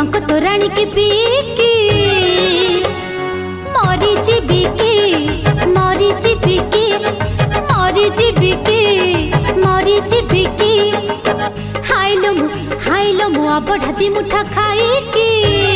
टंक तोराणी के पीकी मरी जीविकी मरी जीविकी मरी जीविकी मरी जीविकी हाइलो मु अबढ़ाती मुठा खाइकी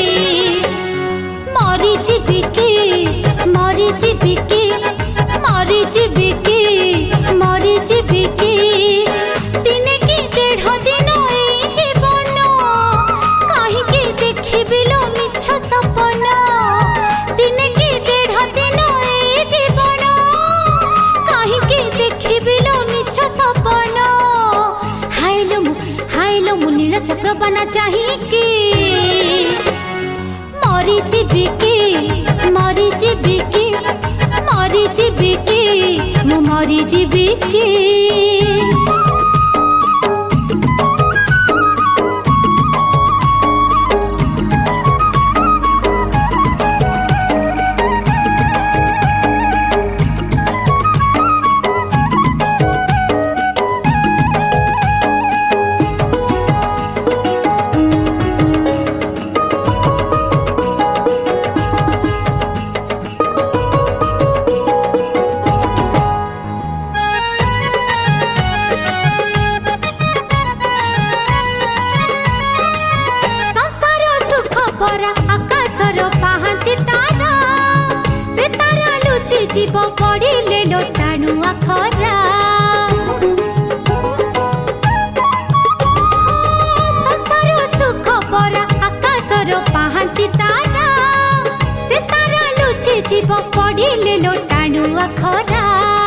मरी जीविकी मरी जीविकी मरी जीविकी मरी जीविकी दिने की डेढ़ दिन एई जीवन कहीं देखिबिलो मिछ सपन दिने की डेढ़ दिन एई जीवन कहीं देखिबिलो मिछ सपन हाइलो मु नील चक्र बना चाहिकी मरी जीविकी मरी जीविकी मरी जीविकी मु मरी जीविकी आकाशर पाहांती तारा से तारा लुचि जीव पड़िले लोटाणुआ खरा संसार सुख परा आकाशर पाहांती तारा से तारा लुचि जीव पड़िले लोटाणुआ खरा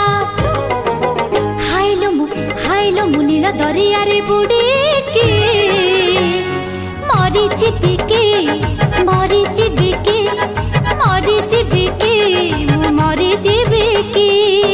हाइलो मु नील दरिया रे बुड़ीकी मरी जीविकी मरी जीविकी मरी जीविकी मु मरी जीविकी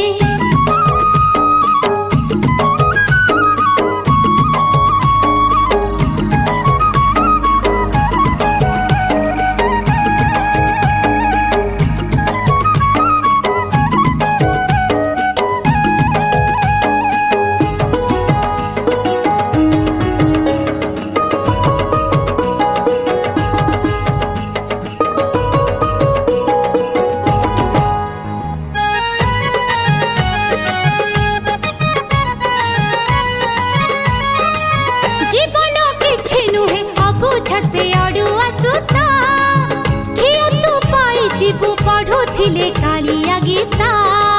पढ़ुथिले कालिया गीता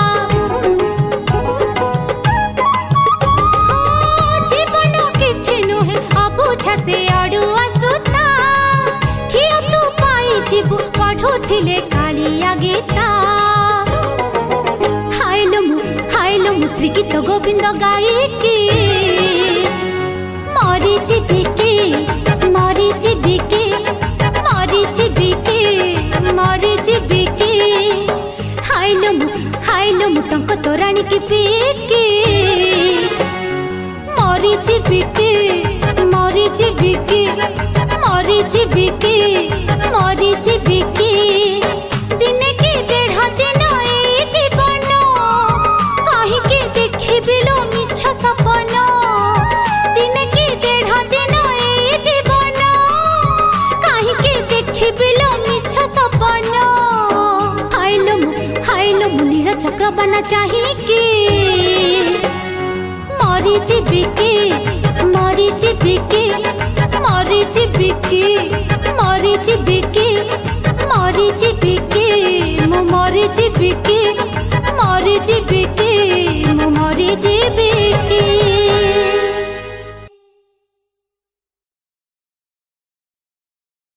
जीवन किछि नुहे अबुझा से अड़ुआ सुता किया तू पाई जीव पढ़ुथिले कालिया गीता हाइलो मु श्री गीत गोविंद गायकी मरी जीविकी मरी जीविकी मरी जीविकी मरी जीविकी हाइलो मु टंक तोराणी की पीकी मरी जीविकी मरी जीविकी मरी जीविकी मरी जीविकी दिने की डेढ़ दिन एई जीवन कहीं देखिबिलो मिछ सपन दिने की डेढ़ दिन एई जीवन कहीं देखिबिलो मिछ सपन हाइलो मु नील चक्र बना चाहिकी मरी जीविकी मरी जीविकी मरी जीविकी मरी जीविकी मरी जीविकी मु मरी जीविकी मरी जीविकी मु मरी जीविकी।